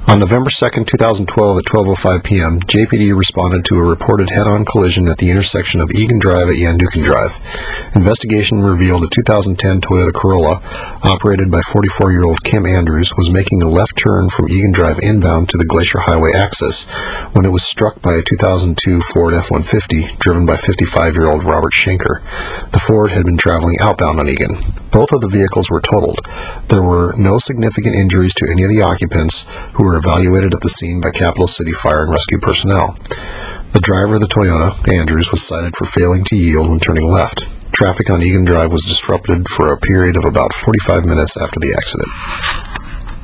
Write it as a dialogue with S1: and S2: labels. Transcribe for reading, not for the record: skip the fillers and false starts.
S1: On November 2, 2012 at 12:05 p.m., JPD responded to a reported head-on collision at the intersection of Egan Drive at Yandukan Drive. Investigation revealed a 2010 Toyota Corolla, operated by 44-year-old Kim Andrews, was making a left turn from Egan Drive inbound to the Glacier Highway axis when it was struck by a 2002 Ford F-150 driven by 55-year-old Robert Schenker. The Ford had been traveling outbound on Egan. Both of the vehicles were totaled. There were no significant injuries to any of the occupants, who were evaluated at the scene by Capital City Fire and Rescue personnel. The driver of the Toyota, Andrews, was cited for failing to yield when turning left. Traffic on Egan Drive was disrupted for a period of about 45 minutes after the accident.